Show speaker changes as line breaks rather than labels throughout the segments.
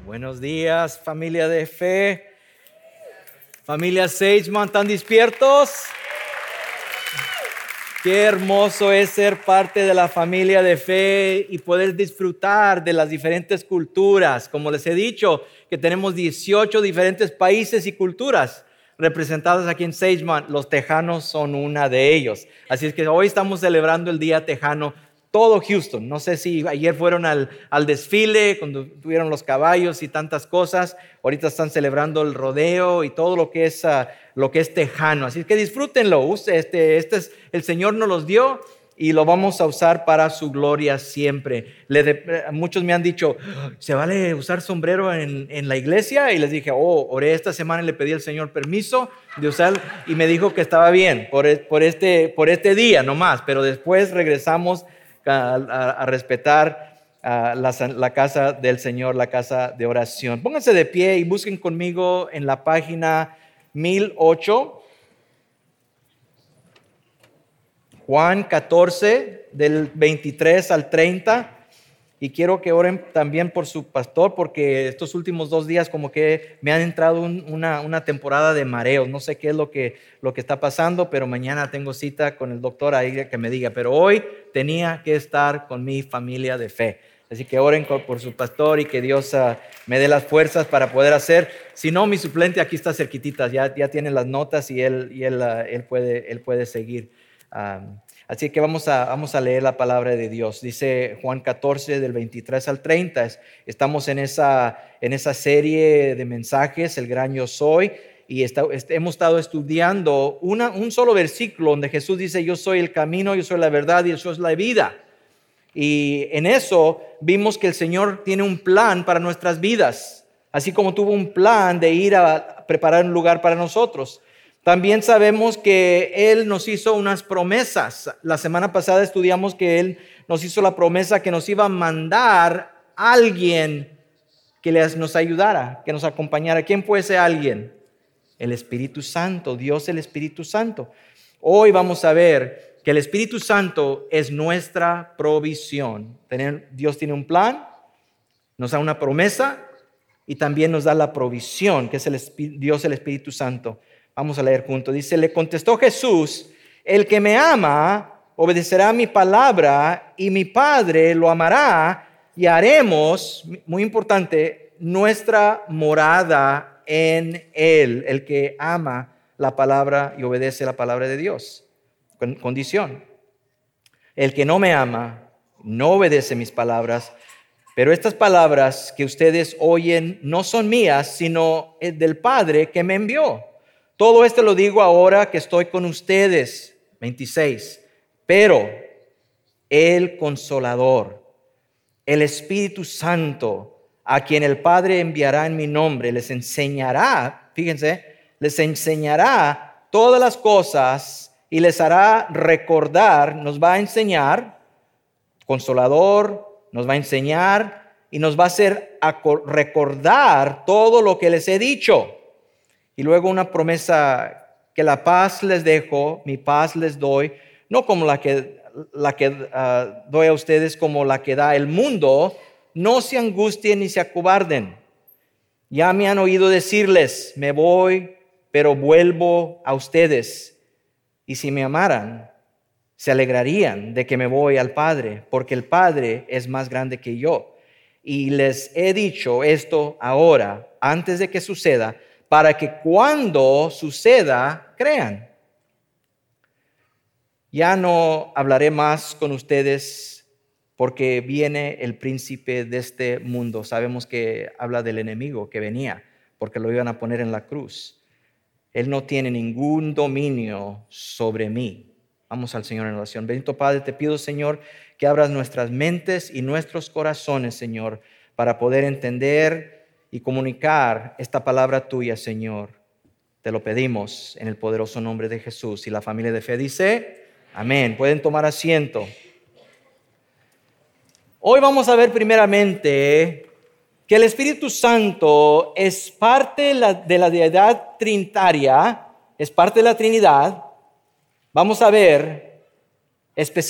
Buenos días, familia de fe. Familia Sageman, ¿están despiertos? Qué hermoso es ser parte de la familia de fe y poder disfrutar de las diferentes culturas. Como les he dicho, que tenemos 18 diferentes países y culturas representadas aquí en Sageman. Los tejanos son una de ellos. Así es que hoy estamos celebrando el Día Tejano. Todo Houston. No sé si ayer fueron al desfile, cuando tuvieron los caballos y tantas cosas. Ahorita están celebrando el rodeo y todo lo que es tejano. Así que disfrútenlo. El Señor nos los dio y lo vamos a usar para su gloria siempre. Muchos me han dicho, ¿se vale usar sombrero en la iglesia? Y les dije, oré esta semana y le pedí al Señor permiso de usar, y me dijo que estaba bien por este día nomás, pero después regresamos a respetar la casa del Señor, la casa de oración. Pónganse de pie y busquen conmigo en la página 1008, Juan 14, del 23 al 30. Y quiero que oren también por su pastor, porque estos últimos 2 días como que me han entrado una temporada de mareos. No sé qué es lo que está pasando, pero mañana tengo cita con el doctor ahí que me diga. Pero hoy tenía que estar con mi familia de fe. Así que oren por su pastor y que Dios me dé las fuerzas para poder hacer. Si no, mi suplente aquí está cerquitita, ya tiene las notas y él puede seguir. Así que vamos a leer la palabra de Dios. Dice Juan 14 del 23 al 30. Estamos en esa serie de mensajes, el gran yo soy, y hemos estado estudiando un solo versículo donde Jesús dice: yo soy el camino, yo soy la verdad y yo soy la vida. Y en eso vimos que el Señor tiene un plan para nuestras vidas, así como tuvo un plan de ir a preparar un lugar para nosotros. También sabemos que Él nos hizo unas promesas. La semana pasada estudiamos que Él nos hizo la promesa que nos iba a mandar a alguien que nos ayudara, que nos acompañara. ¿Quién fue ese alguien? El Espíritu Santo, Dios el Espíritu Santo. Hoy vamos a ver que el Espíritu Santo es nuestra provisión. Dios tiene un plan, nos da una promesa y también nos da la provisión, que es Dios el Espíritu Santo. Vamos a leer juntos. Dice: le contestó Jesús: el que me ama obedecerá mi palabra, y mi Padre lo amará, y haremos, muy importante, nuestra morada en él. El que ama la palabra y obedece la palabra de Dios. Condición: el que no me ama no obedece mis palabras, pero estas palabras que ustedes oyen no son mías, sino del Padre que me envió. Todo esto lo digo ahora que estoy con ustedes. 26. Pero el Consolador, el Espíritu Santo, a quien el Padre enviará en mi nombre, les enseñará, fíjense, les enseñará todas las cosas y les hará recordar. Nos va a enseñar, Consolador, nos va a enseñar y nos va a hacer recordar todo lo que les he dicho. Y luego una promesa: que la paz les dejo, mi paz les doy, no como la que doy a ustedes, como la que da el mundo. No se angustien ni se acobarden. Ya me han oído decirles: me voy, pero vuelvo a ustedes. Y si me amaran, se alegrarían de que me voy al Padre, porque el Padre es más grande que yo. Y les he dicho esto ahora, antes de que suceda, para que cuando suceda, crean. Ya no hablaré más con ustedes, porque viene el príncipe de este mundo. Sabemos que habla del enemigo que venía, porque lo iban a poner en la cruz. Él no tiene ningún dominio sobre mí. Vamos al Señor en oración. Bendito Padre, te pido, Señor, que abras nuestras mentes y nuestros corazones, Señor, para poder entender y comunicar esta palabra tuya, Señor. Te lo pedimos en el poderoso nombre de Jesús. Y la familia de fe dice: amén. Pueden tomar asiento. Hoy vamos a ver primeramente que el Espíritu Santo es parte de la deidad trinitaria, es parte de la Trinidad. Vamos a ver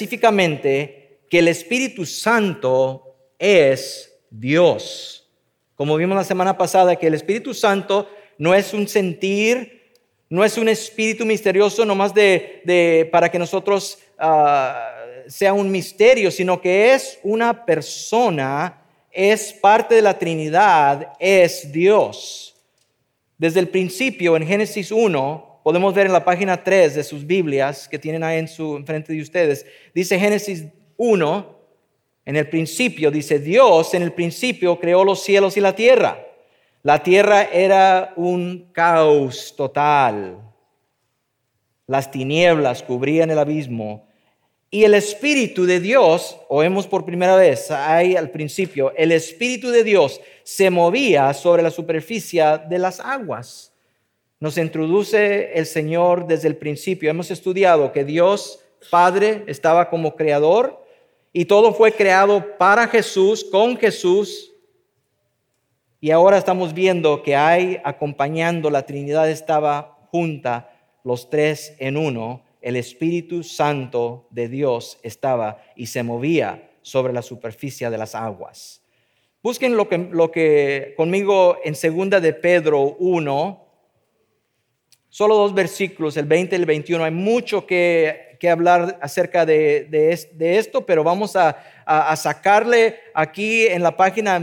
específicamente que el Espíritu Santo es Dios. Como vimos la semana pasada, que el Espíritu Santo no es un sentir, no es un espíritu misterioso nomás para que nosotros sea un misterio, sino que es una persona, es parte de la Trinidad, es Dios. Desde el principio, en Génesis 1, podemos ver en la página 3 de sus Biblias, que tienen ahí enfrente de ustedes, dice Génesis 1, en el principio, dice Dios en el principio creó los cielos y la tierra. La tierra era un caos total. Las tinieblas cubrían el abismo. Y el Espíritu de Dios, oímos por primera vez ahí al principio, el Espíritu de Dios se movía sobre la superficie de las aguas. Nos introduce el Señor desde el principio. Hemos estudiado que Dios Padre estaba como creador y todo fue creado para Jesús, con Jesús. Y ahora estamos viendo que hay acompañando, la Trinidad estaba junta, los tres en uno. El Espíritu Santo de Dios estaba y se movía sobre la superficie de las aguas. Busquen lo que conmigo en 2 de Pedro 1, solo 2 versículos, el 20 y el 21. Hay mucho que hablar acerca de esto, pero vamos a sacarle aquí en la página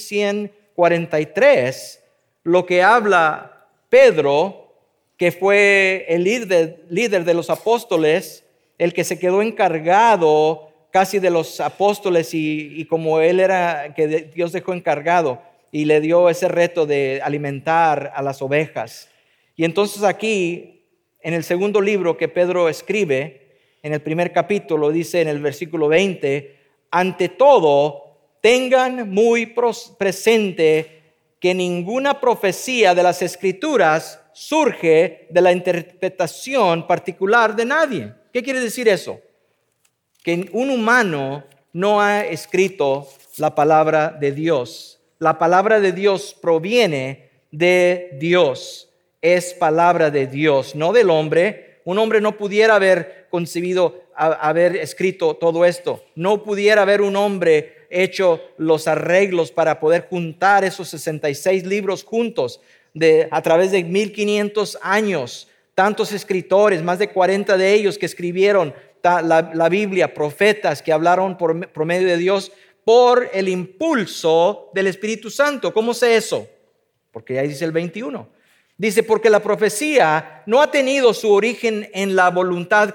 1143 lo que habla Pedro, que fue el líder de los apóstoles, el que se quedó encargado casi de los apóstoles y como él era, que Dios dejó encargado y le dio ese reto de alimentar a las ovejas. Y entonces aquí, en el segundo libro que Pedro escribe, en el primer capítulo, dice en el versículo 20, ante todo, tengan muy presente que ninguna profecía de las Escrituras surge de la interpretación particular de nadie. ¿Qué quiere decir eso? Que un humano no ha escrito la palabra de Dios. La palabra de Dios proviene de Dios. Es palabra de Dios, no del hombre. Un hombre no pudiera haber concebido, haber escrito todo esto. No pudiera haber un hombre hecho los arreglos para poder juntar esos 66 libros juntos a través de 1500 años. Tantos escritores, más de 40 de ellos que escribieron la Biblia, profetas que hablaron por medio de Dios por el impulso del Espíritu Santo. ¿Cómo sé eso? Porque ahí dice el 21. Dice, porque la profecía no ha tenido su origen en la voluntad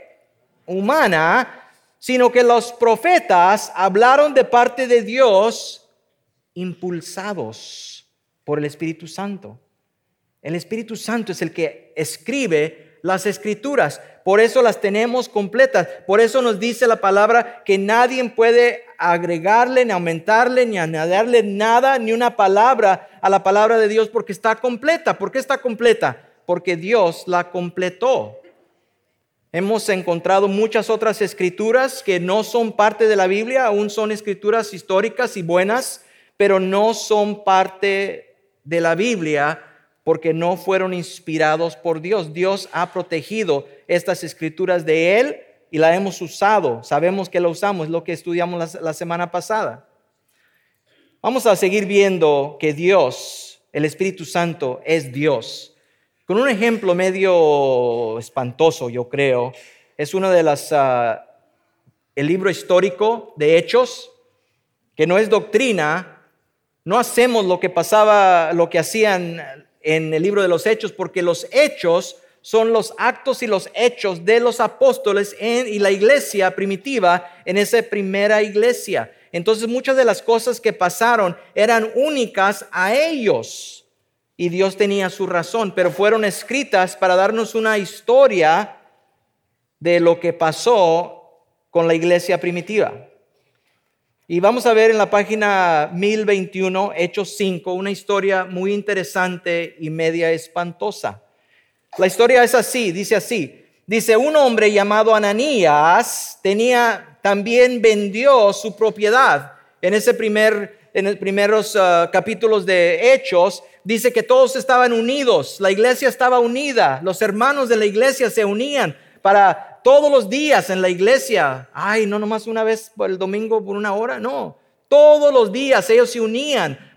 humana, sino que los profetas hablaron de parte de Dios impulsados por el Espíritu Santo. El Espíritu Santo es el que escribe las Escrituras. Por eso las tenemos completas. Por eso nos dice la palabra que nadie puede agregarle, ni aumentarle, ni añadirle nada, ni una palabra a la palabra de Dios, porque está completa. ¿Por qué está completa? Porque Dios la completó. Hemos encontrado muchas otras escrituras que no son parte de la Biblia, aún son escrituras históricas y buenas, pero no son parte de la Biblia porque no fueron inspirados por Dios. Dios ha protegido estas escrituras de Él y la hemos usado. Sabemos que la usamos, es lo que estudiamos la semana pasada. Vamos a seguir viendo que Dios, el Espíritu Santo, es Dios. Con un ejemplo medio espantoso, yo creo, es uno de el libro histórico de Hechos, que no es doctrina. No hacemos lo que hacían en el libro de los Hechos, porque los Hechos son los actos y los hechos de los apóstoles y la iglesia primitiva en esa primera iglesia. Entonces muchas de las cosas que pasaron eran únicas a ellos y Dios tenía su razón, pero fueron escritas para darnos una historia de lo que pasó con la iglesia primitiva. Y vamos a ver en la página 1021, Hechos 5, una historia muy interesante y media espantosa. La historia es así, dice un hombre llamado Ananías también vendió su propiedad. En los primeros capítulos de Hechos, dice que todos estaban unidos, la iglesia estaba unida, los hermanos de la iglesia se unían para todos los días en la iglesia. No nomás una vez por el domingo por una hora, no. Todos los días ellos se unían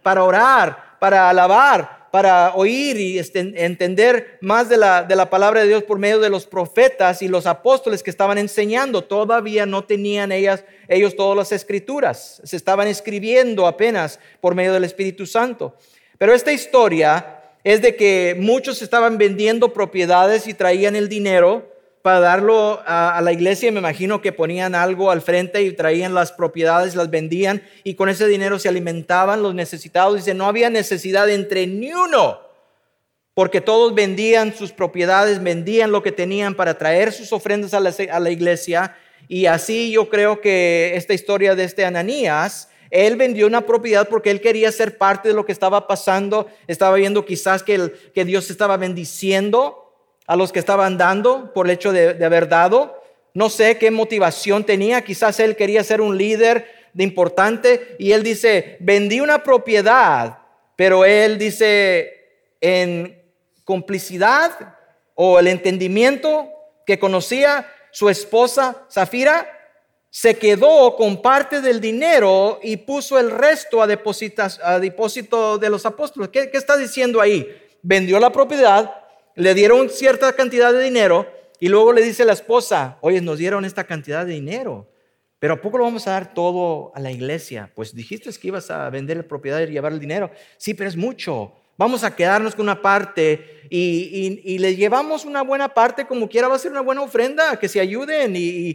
para orar, para alabar, para oír y entender más de la palabra de Dios por medio de los profetas y los apóstoles que estaban enseñando. Todavía no tenían ellos todas las escrituras, se estaban escribiendo apenas por medio del Espíritu Santo. Pero esta historia es de que muchos estaban vendiendo propiedades y traían el dinero para darlo a la iglesia. Me imagino que ponían algo al frente y traían las propiedades, las vendían y con ese dinero se alimentaban los necesitados. Dice, no había necesidad entre ni uno, porque todos vendían sus propiedades, vendían lo que tenían para traer sus ofrendas a la iglesia. Y así yo creo que esta historia de este Ananías, él vendió una propiedad porque él quería ser parte de lo que estaba pasando. Estaba viendo quizás que Dios estaba bendiciendo a los que estaban dando por el hecho de haber dado. No sé qué motivación tenía. Quizás él quería ser un líder de importante. Y él dice, vendí una propiedad. Pero él dice, en complicidad o el entendimiento que conocía su esposa Zafira, se quedó con parte del dinero y puso el resto a depósito de los apóstoles. ¿Qué está diciendo ahí? Vendió la propiedad, le dieron cierta cantidad de dinero y luego le dice a la esposa, oye, nos dieron esta cantidad de dinero, pero ¿a poco lo vamos a dar todo a la iglesia? Pues dijiste que ibas a vender la propiedad y llevar el dinero. Sí, pero es mucho. Vamos a quedarnos con una parte y le llevamos una buena parte, como quiera va a ser una buena ofrenda, que se ayuden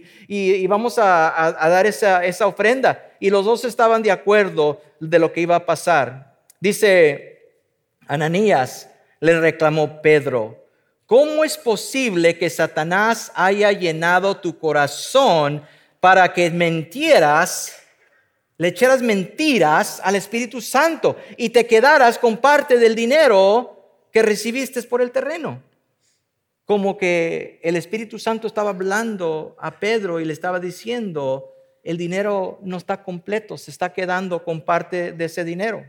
y vamos a dar esa ofrenda. Y los dos estaban de acuerdo de lo que iba a pasar. Dice Ananías, le reclamó Pedro, ¿cómo es posible que Satanás haya llenado tu corazón para que mentieras, le echaras mentiras al Espíritu Santo y te quedaras con parte del dinero que recibiste por el terreno? Como que el Espíritu Santo estaba hablando a Pedro y le estaba diciendo, el dinero no está completo, se está quedando con parte de ese dinero.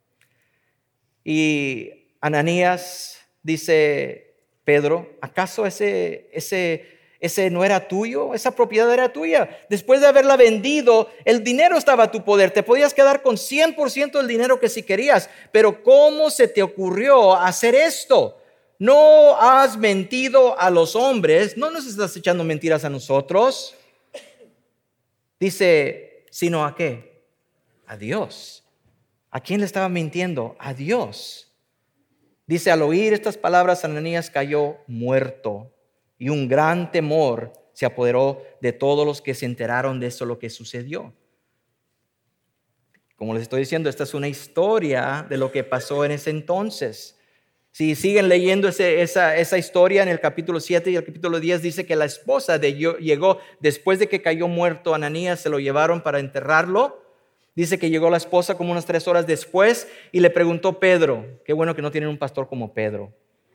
Y Ananías, dice Pedro, ¿acaso ese no era tuyo? Esa propiedad era tuya. Después de haberla vendido, el dinero estaba a tu poder. Te podías quedar con 100% del dinero que si querías. Pero ¿cómo se te ocurrió hacer esto? No has mentido a los hombres. No nos estás echando mentiras a nosotros. Dice, ¿sino a qué? A Dios. ¿A quién le estaba mintiendo? A Dios. Dice, al oír estas palabras, Ananías cayó muerto y un gran temor se apoderó de todos los que se enteraron de eso, lo que sucedió. Como les estoy diciendo, esta es una historia de lo que pasó en ese entonces. Si siguen leyendo esa historia en el capítulo 7 y el capítulo 10, dice que la esposa llegó después de que cayó muerto Ananías, se lo llevaron para enterrarlo. Dice que llegó la esposa como unas 3 horas después y le preguntó Pedro, qué bueno que no tienen un pastor como Pedro,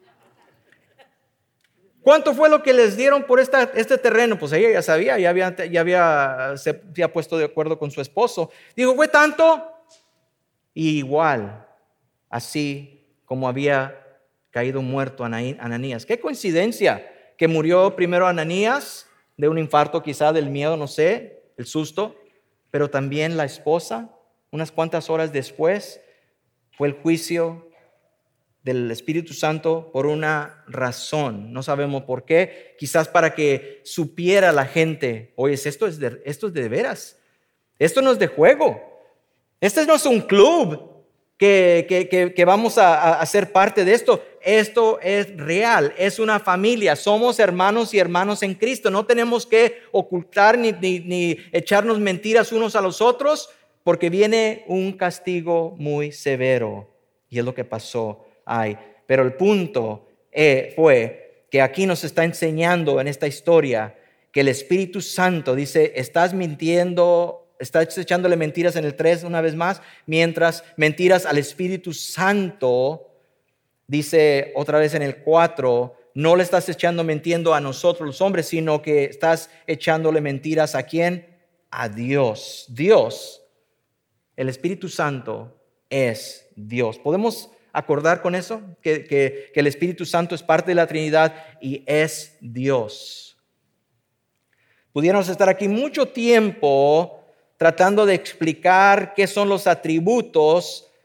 ¿cuánto fue lo que les dieron por este terreno? Pues ella ya sabía, se había puesto de acuerdo con su esposo. Dijo, ¿fue tanto? Y igual, así como había caído muerto Ananías. Qué coincidencia que murió primero Ananías de un infarto, quizá del miedo, no sé, el susto. Pero también la esposa, unas cuantas horas después, fue el juicio del Espíritu Santo por una razón. No sabemos por qué. Quizás para que supiera la gente, oye, esto es de veras. Esto no es de juego. Este no es un club que vamos a hacer parte de esto. Esto es real, es una familia, somos hermanos y hermanas en Cristo. No tenemos que ocultar ni echarnos mentiras unos a los otros, porque viene un castigo muy severo. Y es lo que pasó ahí. Pero el punto fue que aquí nos está enseñando en esta historia que el Espíritu Santo dice, estás mintiendo. Estás echándole mentiras en el 3 una vez más, mientras mentiras al Espíritu Santo. Dice otra vez en el 4, no le estás mintiendo a nosotros los hombres, sino que estás echándole mentiras ¿a quién? A Dios. Dios, el Espíritu Santo es Dios. ¿Podemos acordar con eso? Que el Espíritu Santo es parte de la Trinidad y es Dios. Pudiéramos estar aquí mucho tiempo tratando de explicar qué son los atributos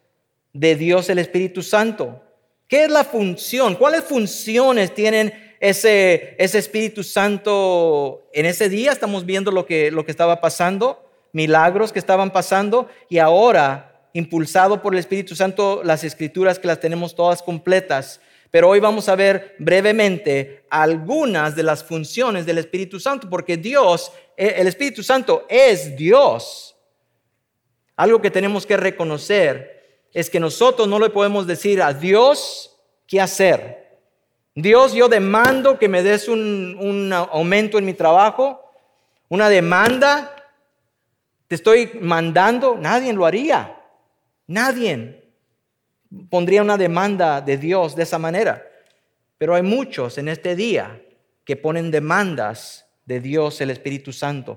de Dios el Espíritu Santo. ¿Qué es la función? ¿Cuáles funciones tienen ese Espíritu Santo en ese día? Estamos viendo lo que estaba pasando, milagros que estaban pasando, y ahora, impulsado por el Espíritu Santo, las Escrituras que las tenemos todas completas. Pero hoy vamos a ver brevemente algunas de las funciones del Espíritu Santo, porque Dios, el Espíritu Santo es Dios. Algo que tenemos que reconocer es que nosotros no le podemos decir a Dios qué hacer. Dios, yo demando que me des un aumento en mi trabajo, una demanda, te estoy mandando. Nadie lo haría. Nadie pondría una demanda de Dios de esa manera. Pero hay muchos en este día que ponen demandas de Dios, el Espíritu Santo.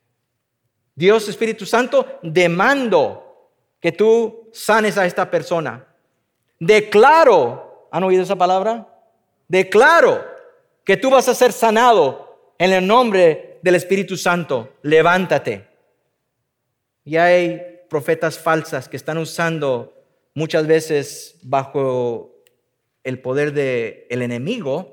Dios, Espíritu Santo, demando que tú sanes a esta persona. Declaro, ¿han oído esa palabra? Declaro que tú vas a ser sanado en el nombre del Espíritu Santo. Levántate. Y hay profetas falsas que están usando muchas veces bajo el poder del enemigo,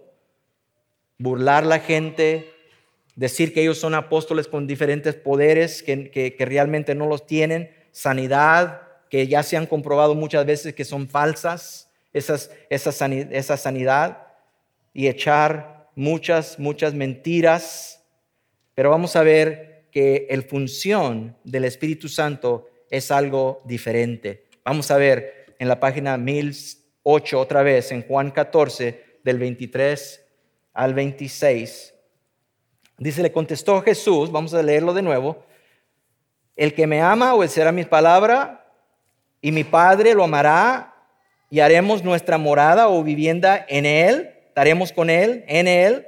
burlar a la gente, decir que ellos son apóstoles con diferentes poderes que realmente no los tienen, sanidad, que ya se han comprobado muchas veces que son falsas, esa sanidad, y echar muchas mentiras. Pero vamos a ver que la función del Espíritu Santo es algo diferente. Vamos a ver en la página 1008 otra vez, en Juan 14, del 23 al 26. Dice, le contestó Jesús, vamos a leerlo de nuevo: el que me ama obedecerá mi palabra, y mi Padre lo amará, y haremos nuestra morada o vivienda en él, estaremos con él, en él.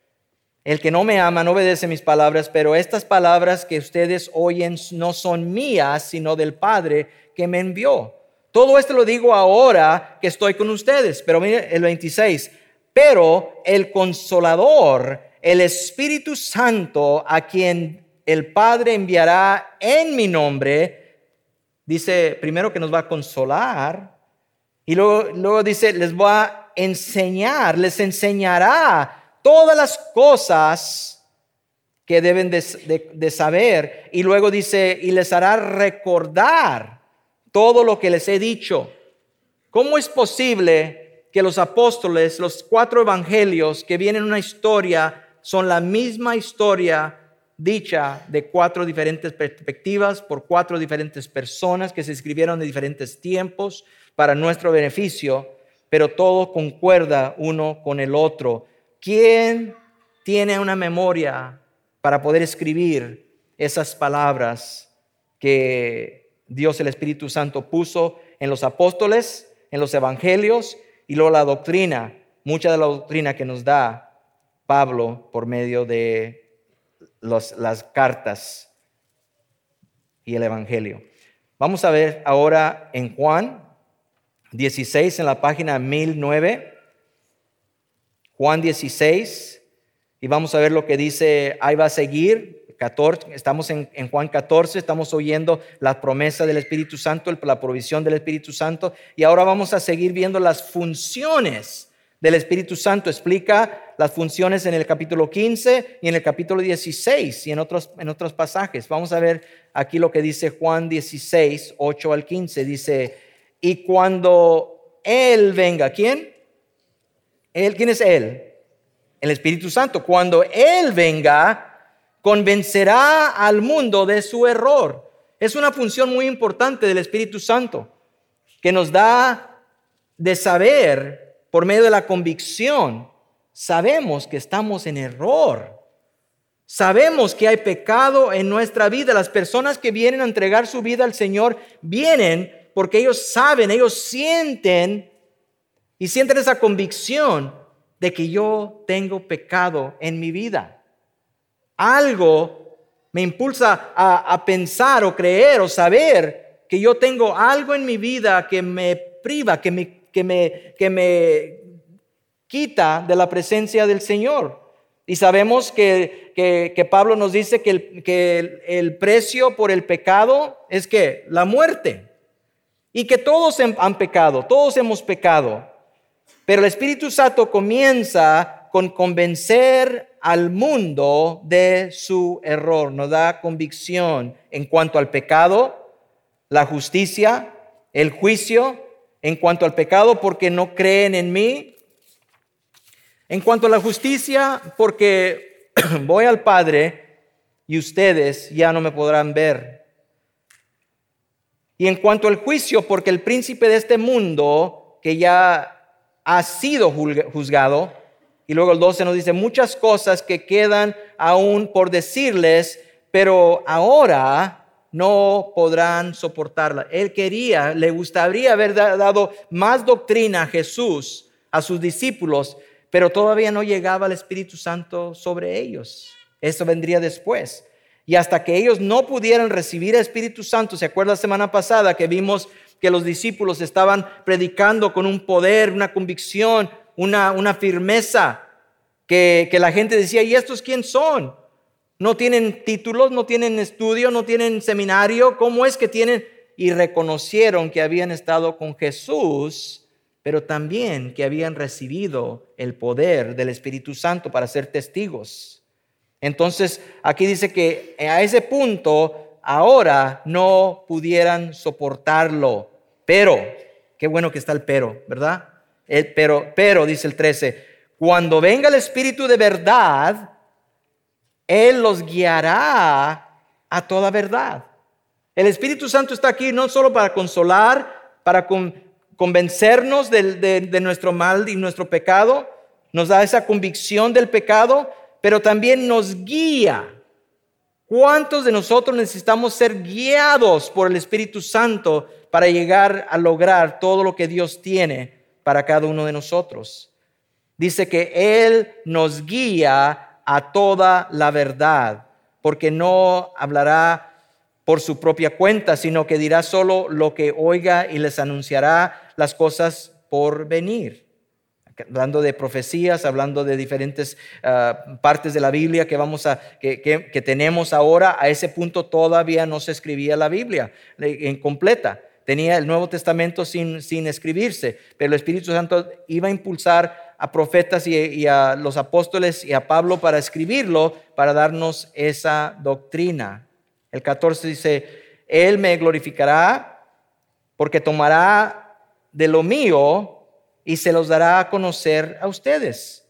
El que no me ama no obedece mis palabras, pero estas palabras que ustedes oyen no son mías, sino del Padre que me envió. Todo esto lo digo ahora que estoy con ustedes. Pero mire el 26. Pero el Consolador, el Espíritu Santo, a quien el Padre enviará en mi nombre, dice primero que nos va a consolar, y luego dice, les va a enseñar, les enseñará todas las cosas que deben de saber. Y luego dice, y les hará recordar todo lo que les he dicho. ¿Cómo es posible que los apóstoles, los 4 evangelios que vienen en una historia, son la misma historia dicha de 4 diferentes perspectivas por 4 diferentes personas que se escribieron en diferentes tiempos para nuestro beneficio, pero todo concuerda uno con el otro? ¿Quién tiene una memoria para poder escribir esas palabras que Dios, el Espíritu Santo, puso en los apóstoles, en los evangelios, y luego la doctrina, mucha de la doctrina que nos da Pablo por medio de las cartas y el evangelio? Vamos a ver ahora en Juan 16, en la página 1009. Juan 16, y vamos a ver lo que dice, ahí va a seguir, 14, estamos en Juan 14, estamos oyendo la promesa del Espíritu Santo, la provisión del Espíritu Santo, y ahora vamos a seguir viendo las funciones del Espíritu Santo. Explica las funciones en el capítulo 15 y en el capítulo 16 y en otros pasajes. Vamos a ver aquí lo que dice Juan 16, 8 al 15, dice, y cuando Él venga, ¿quién? ¿Quién es Él? El Espíritu Santo. Cuando Él venga, convencerá al mundo de su error. Es una función muy importante del Espíritu Santo, que nos da de saber, por medio de la convicción, sabemos que estamos en error. Sabemos que hay pecado en nuestra vida. Las personas que vienen a entregar su vida al Señor vienen porque ellos saben, ellos sienten esa convicción de que yo tengo pecado en mi vida. Algo me impulsa a pensar o creer o saber que yo tengo algo en mi vida que me priva, que me quita de la presencia del Señor. Y sabemos que Pablo nos dice que el precio por el pecado es que la muerte. y que todos han pecado, todos hemos pecado. Pero el Espíritu Santo comienza con convencer al mundo de su error, nos da convicción en cuanto al pecado, la justicia, el juicio, en cuanto al pecado porque no creen en mí, en cuanto a la justicia porque voy al Padre y ustedes ya no me podrán ver. Y en cuanto al juicio, porque el príncipe de este mundo, que ya ha sido juzgado, y luego el 12 nos dice muchas cosas que quedan aún por decirles, pero ahora no podrán soportarla. Él le gustaría haber dado más doctrina a Jesús, a sus discípulos, pero todavía no llegaba el Espíritu Santo sobre ellos. Eso vendría después. Y hasta que ellos no pudieran recibir el Espíritu Santo, ¿se acuerda la semana pasada que vimos que los discípulos estaban predicando con un poder, una convicción, una firmeza, que la gente decía, ¿y estos quién son? No tienen títulos, no tienen estudio, no tienen seminario, ¿cómo es que tienen? Y reconocieron que habían estado con Jesús, pero también que habían recibido el poder del Espíritu Santo para ser testigos. Entonces, aquí dice que a ese punto ahora no pudieran soportarlo. Pero, qué bueno que está el pero, ¿verdad? Pero, dice el 13, cuando venga el Espíritu de verdad, Él los guiará a toda verdad. El Espíritu Santo está aquí no solo para consolar, para convencernos de nuestro mal y nuestro pecado, nos da esa convicción del pecado, pero también nos guía. ¿Cuántos de nosotros necesitamos ser guiados por el Espíritu Santo para llegar a lograr todo lo que Dios tiene para cada uno de nosotros? Dice que Él nos guía a toda la verdad, porque no hablará por su propia cuenta, sino que dirá solo lo que oiga y les anunciará las cosas por venir. Hablando de profecías, hablando de diferentes partes de la Biblia que tenemos ahora. A ese punto todavía no se escribía la Biblia en completa. Tenía el Nuevo Testamento sin escribirse, pero el Espíritu Santo iba a impulsar a profetas y a los apóstoles y a Pablo para escribirlo, para darnos esa doctrina. El 14 dice, Él me glorificará porque tomará de lo mío y se los dará a conocer a ustedes.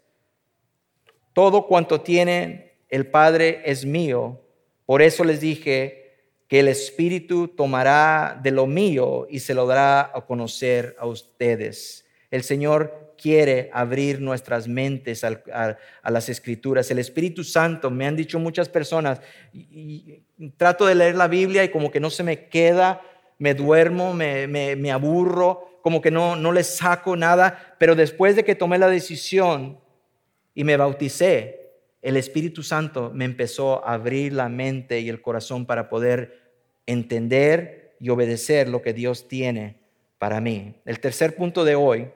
Todo cuanto tiene el Padre es mío. Por eso les dije que el Espíritu tomará de lo mío y se lo dará a conocer a ustedes. El Señor quiere abrir nuestras mentes a las Escrituras. El Espíritu Santo, me han dicho muchas personas, y trato de leer la Biblia y como que no se me queda, me duermo, me aburro, como que no le saco nada, pero después de que tomé la decisión y me bauticé, el Espíritu Santo me empezó a abrir la mente y el corazón para poder entender y obedecer lo que Dios tiene para mí. El tercer punto de hoy,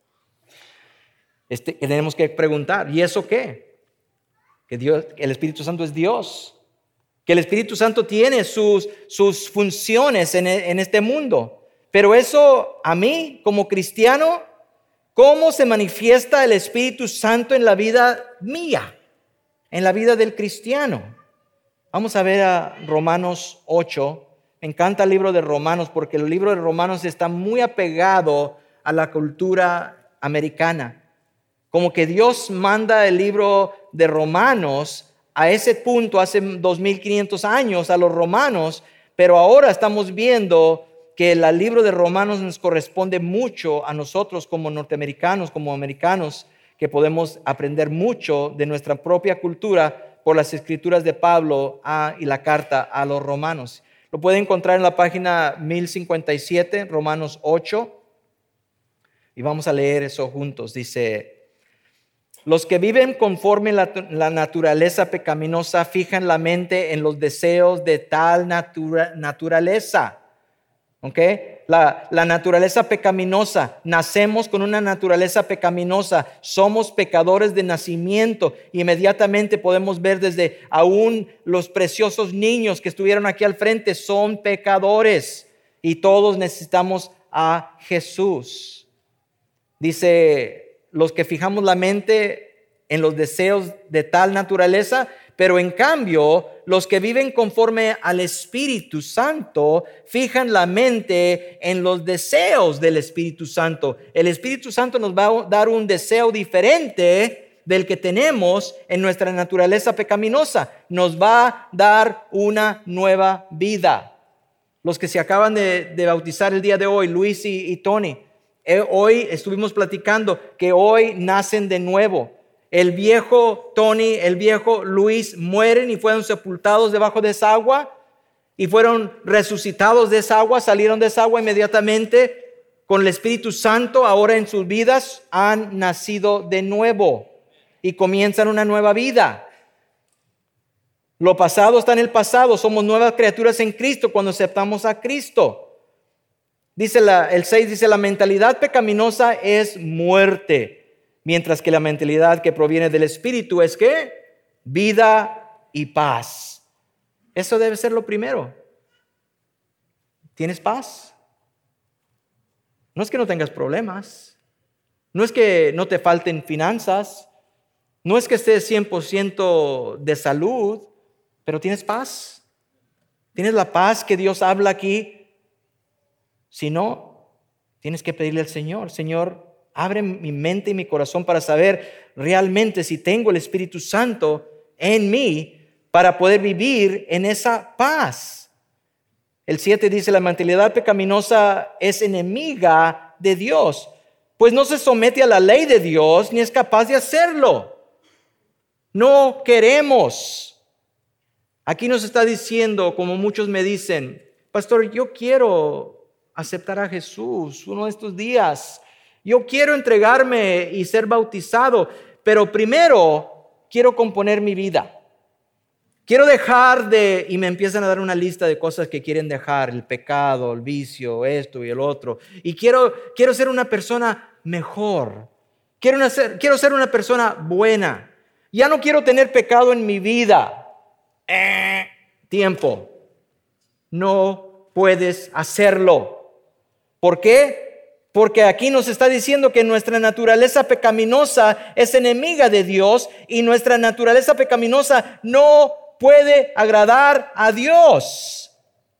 tenemos que preguntar, ¿y eso qué? Que el Espíritu Santo es Dios, que el Espíritu Santo tiene sus funciones en este mundo. Pero eso a mí, como cristiano, ¿cómo se manifiesta el Espíritu Santo en la vida mía? En la vida del cristiano. Vamos a ver a Romanos 8. Me encanta el libro de Romanos porque el libro de Romanos está muy apegado a la cultura americana. Como que Dios manda el libro de Romanos a ese punto hace 2500 años a los romanos, pero ahora estamos viendo que el libro de Romanos nos corresponde mucho a nosotros como norteamericanos, como americanos, que podemos aprender mucho de nuestra propia cultura por las escrituras de Pablo y la carta a los romanos. Lo pueden encontrar en la página 1057, Romanos 8, y vamos a leer eso juntos. Dice, los que viven conforme la naturaleza pecaminosa fijan la mente en los deseos de tal naturaleza. Okay. La naturaleza pecaminosa, nacemos con una naturaleza pecaminosa, somos pecadores de nacimiento. Inmediatamente podemos ver desde aún los preciosos niños que estuvieron aquí al frente son pecadores y todos necesitamos a Jesús. Dice, los que fijamos la mente en los deseos de tal naturaleza, pero en cambio, los que viven conforme al Espíritu Santo fijan la mente en los deseos del Espíritu Santo. El Espíritu Santo nos va a dar un deseo diferente del que tenemos en nuestra naturaleza pecaminosa. Nos va a dar una nueva vida. Los que se acaban de bautizar el día de hoy, Luis y Tony, hoy estuvimos platicando que hoy nacen de nuevo. El viejo Tony, el viejo Luis mueren y fueron sepultados debajo de esa agua y fueron resucitados de esa agua, salieron de esa agua inmediatamente con el Espíritu Santo. Ahora en sus vidas han nacido de nuevo y comienzan una nueva vida. Lo pasado está en el pasado, somos nuevas criaturas en Cristo cuando aceptamos a Cristo. Dice el 6 dice, la mentalidad pecaminosa es muerte. Mientras que la mentalidad que proviene del Espíritu es ¿qué? Vida y paz. Eso debe ser lo primero. ¿Tienes paz? No es que no tengas problemas. No es que no te falten finanzas. No es que estés 100% de salud. Pero ¿tienes paz? ¿Tienes la paz que Dios habla aquí? Si no, tienes que pedirle al Señor, Señor, abre mi mente y mi corazón para saber realmente si tengo el Espíritu Santo en mí para poder vivir en esa paz. El 7 dice, la mentalidad pecaminosa es enemiga de Dios, pues no se somete a la ley de Dios ni es capaz de hacerlo. No queremos. Aquí nos está diciendo, como muchos me dicen, pastor, yo quiero aceptar a Jesús uno de estos días. Yo quiero entregarme y ser bautizado, pero primero quiero componer mi vida. Quiero dejar y me empiezan a dar una lista de cosas que quieren dejar, el pecado, el vicio, esto y el otro. Y quiero ser una persona mejor. Quiero ser una persona buena. Ya no quiero tener pecado en mi vida. Tiempo. No puedes hacerlo. ¿Por qué? Porque aquí nos está diciendo que nuestra naturaleza pecaminosa es enemiga de Dios y nuestra naturaleza pecaminosa no puede agradar a Dios.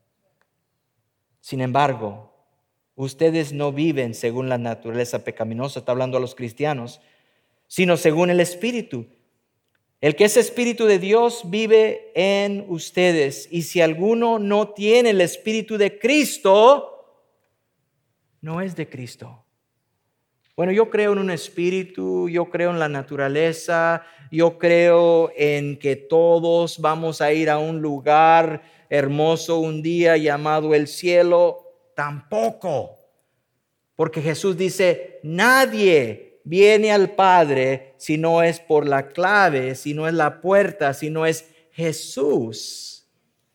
Sin embargo, ustedes no viven según la naturaleza pecaminosa, está hablando a los cristianos, sino según el Espíritu. El que es Espíritu de Dios vive en ustedes. Y si alguno no tiene el Espíritu de Cristo, no es de Cristo. Bueno, yo creo en un espíritu, yo creo en la naturaleza, yo creo en que todos vamos a ir a un lugar hermoso un día llamado el cielo. Tampoco. Porque Jesús dice, nadie viene al Padre si no es por la clave, si no es la puerta, si no es Jesús.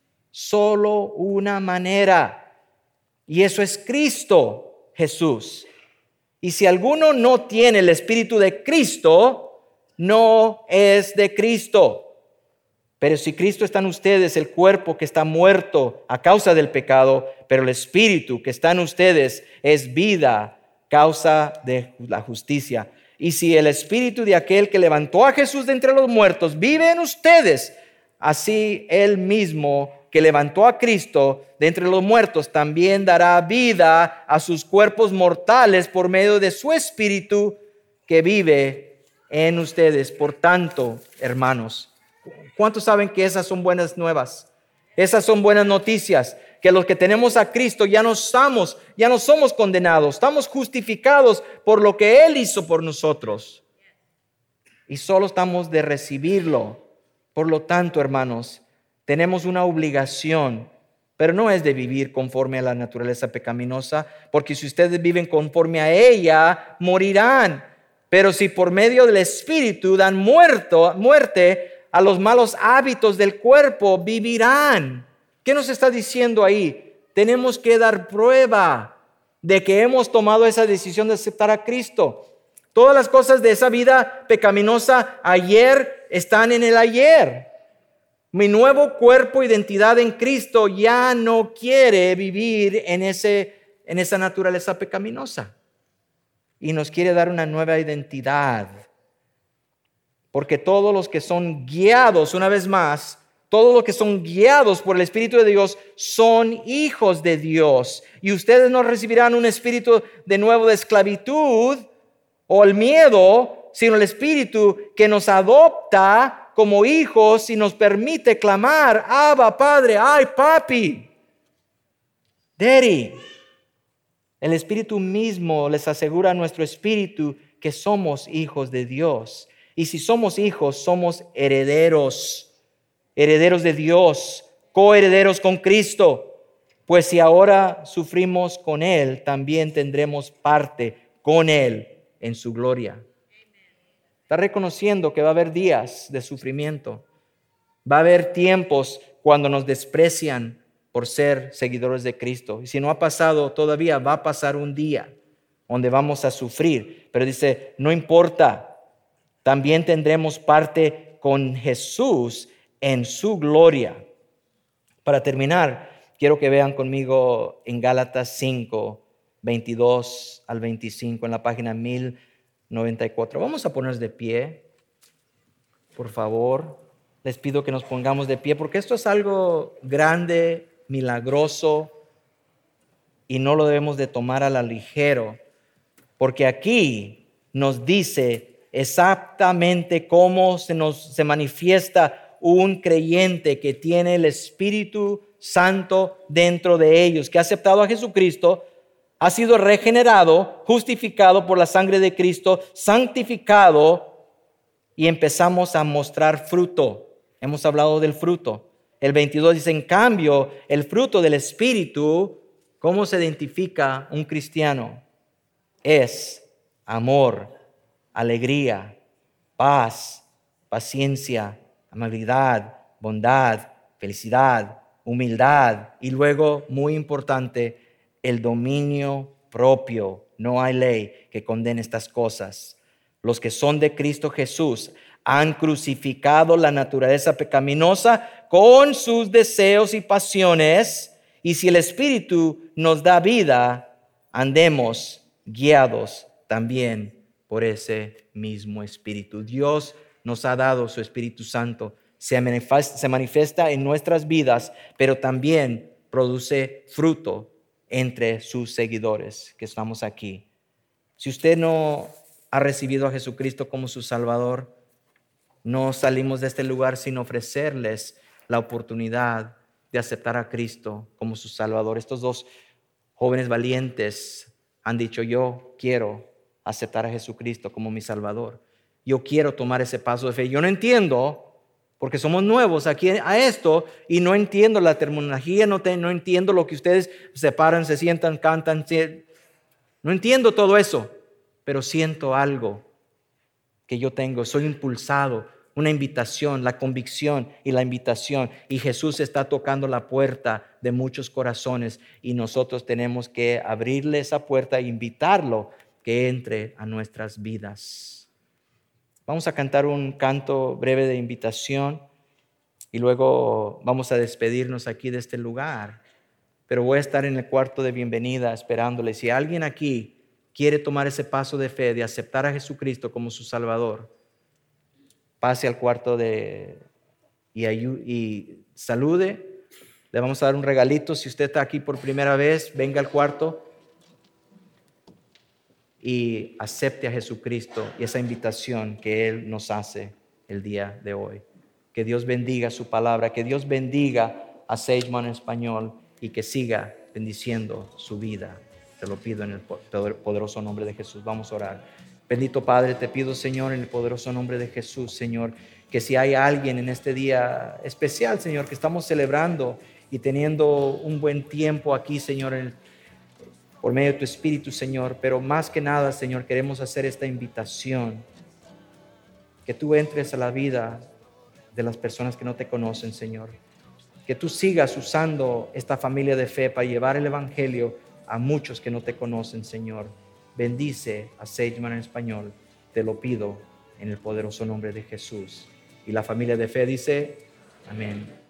Solo una manera. Y eso es Cristo. Jesús. Y si alguno no tiene el Espíritu de Cristo, no es de Cristo. Pero si Cristo está en ustedes, el cuerpo que está muerto a causa del pecado, pero el Espíritu que está en ustedes es vida a causa de la justicia. Y si el Espíritu de aquel que levantó a Jesús de entre los muertos vive en ustedes, así Él mismo que levantó a Cristo de entre los muertos también dará vida a sus cuerpos mortales por medio de su Espíritu que vive en ustedes. Por tanto, hermanos, ¿cuántos saben que esas son buenas nuevas? Esas son buenas noticias, que los que tenemos a Cristo ya no somos condenados, estamos justificados por lo que Él hizo por nosotros. Y solo estamos de recibirlo. Por lo tanto, hermanos, tenemos una obligación, pero no es de vivir conforme a la naturaleza pecaminosa, porque si ustedes viven conforme a ella, morirán. Pero si por medio del Espíritu dan muerte a los malos hábitos del cuerpo, vivirán. ¿Qué nos está diciendo ahí? Tenemos que dar prueba de que hemos tomado esa decisión de aceptar a Cristo. Todas las cosas de esa vida pecaminosa ayer están en el ayer. Mi nuevo cuerpo, identidad en Cristo, ya no quiere vivir en ese en esa naturaleza pecaminosa y nos quiere dar una nueva identidad. Porque todos los que son guiados, una vez más, todos los que son guiados por el Espíritu de Dios son hijos de Dios. Y ustedes no recibirán un espíritu de nuevo de esclavitud o el miedo, sino el Espíritu que nos adopta como hijos y nos permite clamar: Abba, Padre, ay, papi, Daddy. El Espíritu mismo les asegura a nuestro espíritu que somos hijos de Dios. Y si somos hijos, somos herederos, herederos de Dios, coherederos con Cristo. Pues si ahora sufrimos con Él, también tendremos parte con Él en su gloria. Está reconociendo que va a haber días de sufrimiento. Va a haber tiempos cuando nos desprecian por ser seguidores de Cristo. Y si no ha pasado todavía, va a pasar un día donde vamos a sufrir. Pero dice, no importa. También tendremos parte con Jesús en su gloria. Para terminar, quiero que vean conmigo en Gálatas 5, 22 al 25, en la página 1094. Vamos a ponernos de pie, por favor. Les pido que nos pongamos de pie, porque esto es algo grande, milagroso, y no lo debemos de tomar a la ligera, porque aquí nos dice exactamente cómo se manifiesta un creyente que tiene el Espíritu Santo dentro de ellos, que ha aceptado a Jesucristo, ha sido regenerado, justificado por la sangre de Cristo, santificado, y empezamos a mostrar fruto. Hemos hablado del fruto. El 22 dice, en cambio, el fruto del Espíritu, ¿cómo se identifica un cristiano? Es amor, alegría, paz, paciencia, amabilidad, bondad, felicidad, humildad y luego, muy importante, el dominio propio. No hay ley que condene estas cosas. Los que son de Cristo Jesús han crucificado la naturaleza pecaminosa con sus deseos y pasiones, y si el Espíritu nos da vida, andemos guiados también por ese mismo Espíritu. Dios nos ha dado su Espíritu Santo. Se manifiesta en nuestras vidas, pero también produce fruto entre sus seguidores que estamos aquí. Si usted no ha recibido a Jesucristo como su Salvador, no salimos de este lugar sin ofrecerles la oportunidad de aceptar a Cristo como su Salvador. Estos dos jóvenes valientes han dicho, yo quiero aceptar a Jesucristo como mi Salvador. Yo quiero tomar ese paso de fe. Yo no entiendo, porque somos nuevos aquí a esto, y no entiendo la terminología, no entiendo lo que ustedes se paran, se sientan, cantan. No entiendo todo eso, pero siento algo que yo tengo. Soy impulsado, una invitación, la convicción y la invitación. Y Jesús está tocando la puerta de muchos corazones y nosotros tenemos que abrirle esa puerta e invitarlo que entre a nuestras vidas. Vamos a cantar un canto breve de invitación y luego vamos a despedirnos aquí de este lugar. Pero voy a estar en el cuarto de bienvenida esperándole. Si alguien aquí quiere tomar ese paso de fe, de aceptar a Jesucristo como su Salvador, pase al cuarto y salude. Le vamos a dar un regalito. Si usted está aquí por primera vez, venga al cuarto y acepte a Jesucristo y esa invitación que Él nos hace el día de hoy. Que Dios bendiga su palabra, que Dios bendiga a Sageman en español y que siga bendiciendo su vida. Te lo pido en el poderoso nombre de Jesús. Vamos a orar. Bendito Padre, te pido, Señor, en el poderoso nombre de Jesús, Señor, que si hay alguien en este día especial, Señor, que estamos celebrando y teniendo un buen tiempo aquí, Señor, por medio de tu Espíritu, Señor, pero más que nada, Señor, queremos hacer esta invitación, que tú entres a la vida de las personas que no te conocen, Señor, que tú sigas usando esta familia de fe para llevar el Evangelio a muchos que no te conocen, Señor. Bendice a Sageman en español, te lo pido en el poderoso nombre de Jesús. Y la familia de fe dice, amén.